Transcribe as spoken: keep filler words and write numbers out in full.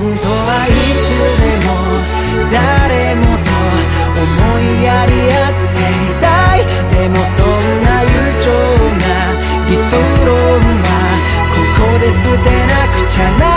当はいつでも誰もと思いやり合っていたい。でもそんな悠長な理想論はここで捨てなくちゃな